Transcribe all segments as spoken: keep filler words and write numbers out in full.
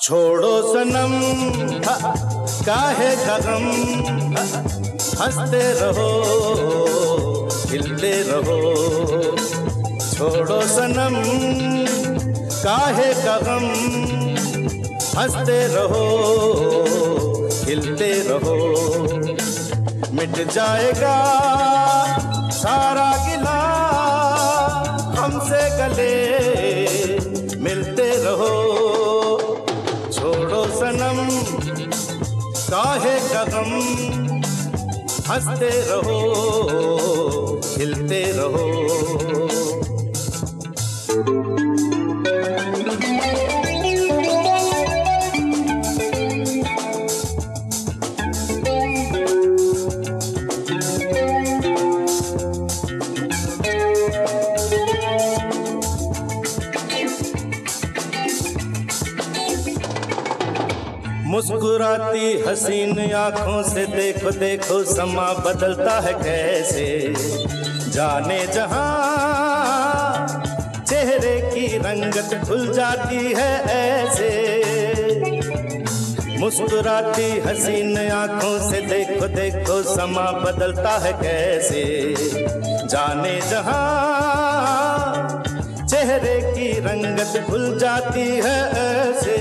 छोड़ो सनम काहे का गम, हंसते रहो खिलते रहो। छोड़ो सनम काहे का गम, हंसते रहो खिलते रहो। मिट जाएगा सारा गिला, हमसे गले मिलते रहो। छोड़ो सनम काहे का गम, हंसते रहो खिलते रहो। मुस्कुराती हसीन आंखों से देखो देखो समा बदलता है कैसे। जाने जहां चेहरे की रंगत खुल जाती है ऐसे। मुस्कुराती हसीन आंखों से देखो देखो समा बदलता है कैसे। जाने जहां चेहरे की रंगत खुल जाती है ऐसे।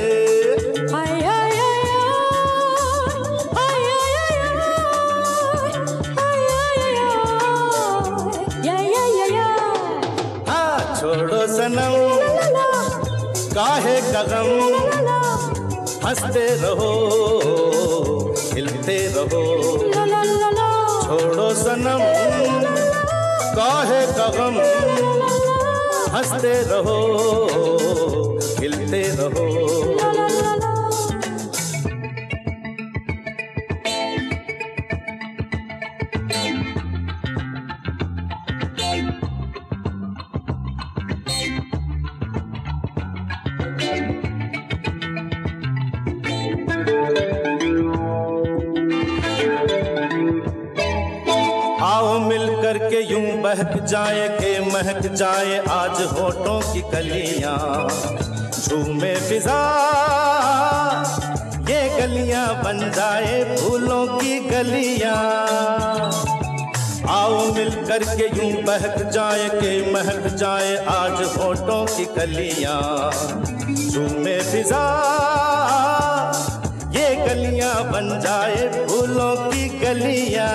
छोड़ो सनम काहे का गम, हंसते रहो खिलते रहो। छोड़ो सनम काहे का गम, हंसते रहो खिलते रहो। आओ मिल करके यूं बहक जाए के महक जाए आज होठों की कलियां। झूमे फिजा ये गलियां बन जाए फूलों की गलियां। आओ मिल करके यूं बहक जाए के महक जाए आज होठों की कलियां। झूमे फिजा ये गलियां बन जाए फूलों की गलियां।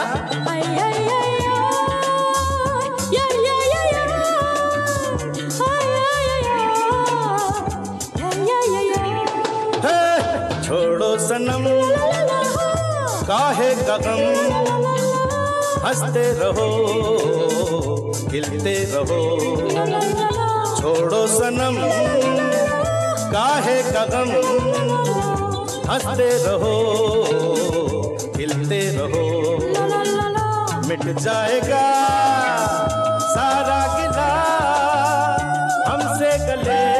छोड़ो सनम काहे का गम, हंसते रहो खिलते रहो। छोड़ो सनम काहे का गम, हंसते रहो खिलते रहो। मिट जाएगा सारा गिला, हमसे गले